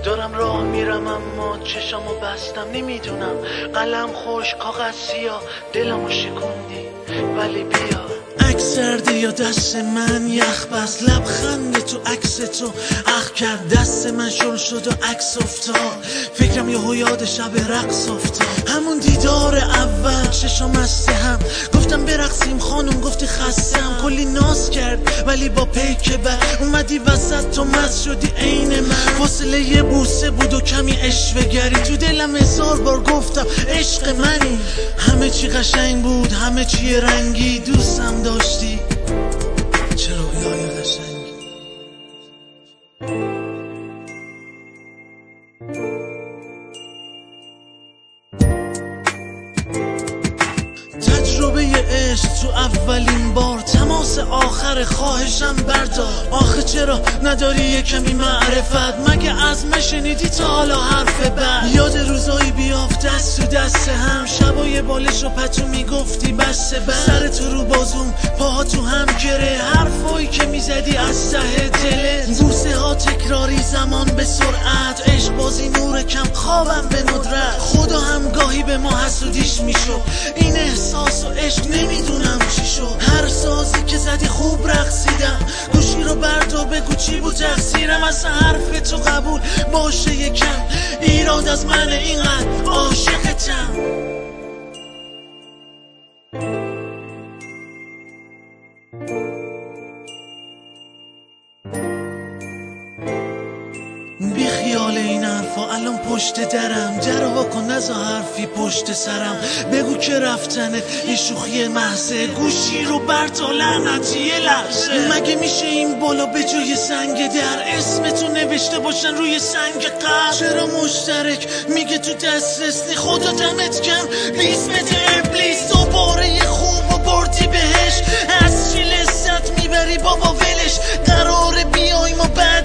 دارم راه میرم اما چشمو بستم، نمیدونم قلم خوش کاغذ سیاه، دلمو شکوندی ولی بیا. عکس سرده یا دست من یخ بست، لبخند تو عکس تو اخ کرد، دست من شل شد و عکس افتاد، فکرم یهو یاد شب رقص افتاد، همون دیدار اول چشم از هم گفتم برقصیم خانم گفتی خستم، کلی ناز کرد ولی با پیک بر اومدی وسط تو مز شدی عین من، فاصله یه بوسه بود و کمی اشوه گری، تو دلم 1000 بار گفتم عشق منی، همه چی قشنگ بود همه چی رنگی، دوستم داشتی چه رویای قشنگی. تجربه عشق تو اولین بار، تماس آخر خواهشم بردار، آخه چرا نداری یه کمی معرفت، مگه از شنیدی تا حالا حرف بعد، یاد روزایی بیافت دست تو دست هم، شبای بالش و پتو میگفتی بسته بند، سر تو رو بازوم پاها تو هم گره، حرفایی که میزدی از ته دلت، بوسه ها تکراری زمان به سرعت، عشق بازی نور کم خوابم به ندرت، خدا هم گاهی به ما حسودیش میشد، این احساس و عشق نمیدونم چی شد، هر سازی که زدی خوب رقصیدم، گوشی رو بردار بگو چی بود تقصیرم، اصلا حرف تو قبول باشه یکم، ایراد از من اینقدر عاشقتم. بی خیال این حرفا الان پشت درم، درو کن نزا حرفی پشت سرم، بگو که رفتنه یه شوخی محضه، گوشی رو برتا لعنتی یه لحظه، مگه میشه این بالا به جای سنگ در اسم تو نوشته باشن روی سنگ قبر، چرا مشترک میگه تو دسترسی، خدا دمت کم بیسمت ابلیس، دوباره خوب و بردی بهش، از چی لذت میبری بابا ولش، قراره بیایم و